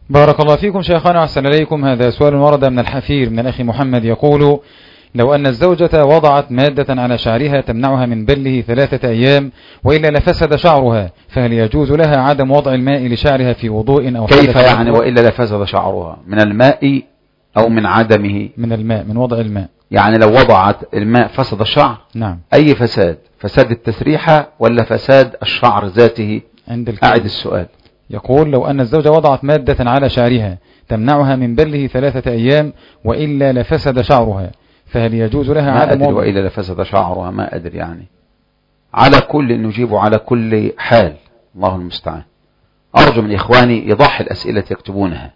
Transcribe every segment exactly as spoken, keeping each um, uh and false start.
بارك الله فيكم شيخنا وأحسن إليكم. هذا سؤال ورد من الحفير من الأخ محمد يقول: لو أن الزوجة وضعت مادة على شعرها تمنعها من بله ثلاثة أيام وإلا لفسد شعرها، فهل يجوز لها عدم وضع الماء لشعرها في وضوء أو كيف يعني وإلا لفسد شعرها؟ من الماء أو من عدمه؟ من الماء، من وضع الماء. يعني لو وضعت الماء فسد الشعر؟ نعم. أي فساد؟ فساد التسريحة ولا فساد الشعر ذاته؟ عند أعد السؤال. يقول: لو أن الزوجة وضعت مادة على شعرها تمنعها من بله ثلاثة أيام وإلا لفسد شعرها، فهل يجوز لها ما عدم أدري وإلا لفسد شعرها، ما أدري يعني. على كل نجيب على كل حال، الله المستعان. أرجو من إخواني يضحي الأسئلة يكتبونها.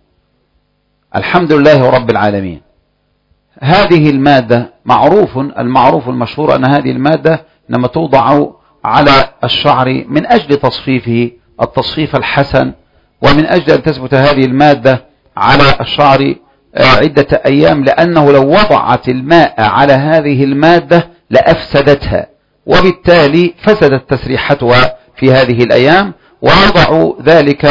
الحمد لله رب العالمين. هذه المادة معروف المعروف المشهور أن هذه المادة لما توضع على الشعر من أجل تصفيفه التصفيف الحسن، ومن أجل أن تثبت هذه المادة على الشعر عدة أيام، لأنه لو وضعت الماء على هذه المادة لأفسدتها، وبالتالي فسدت تسريحتها في هذه الأيام. ويضع ذلك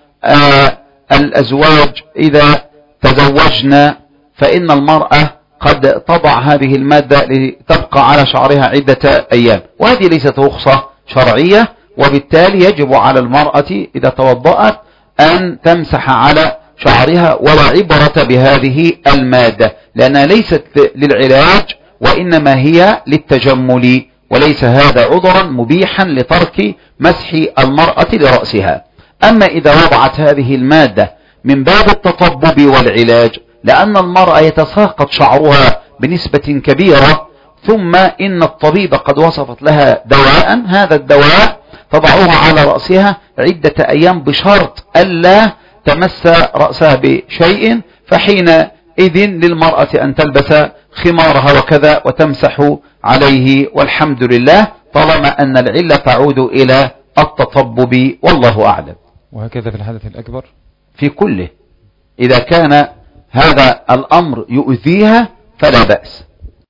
آه الأزواج إذا تزوجنا، فإن المرأة قد تضع هذه المادة لتبقى على شعرها عدة أيام، وهذه ليست رخصة شرعية، وبالتالي يجب على المرأة إذا توضأت أن تمسح على شعرها ولا عبرة بهذه المادة، لأنها ليست للعلاج وإنما هي للتجمل، وليس هذا عذرا مبيحا لترك مسح المرأة لرأسها. أما إذا وضعت هذه المادة من باب التطبب والعلاج، لأن المرأة يتساقط شعرها بنسبة كبيرة، ثم إن الطبيب قد وصفت لها دواء، هذا الدواء تضعوها على رأسها عدة أيام بشرط ألا تمس رأسها بشيء، فحينئذ للمرأة أن تلبس خمارها وكذا وتمسح عليه، والحمد لله، طالما أن العلة تعود إلى التطبب، والله أعلم. وهكذا في الحدث الأكبر في كله، إذا كان هذا الأمر يؤذيها فلا بأس.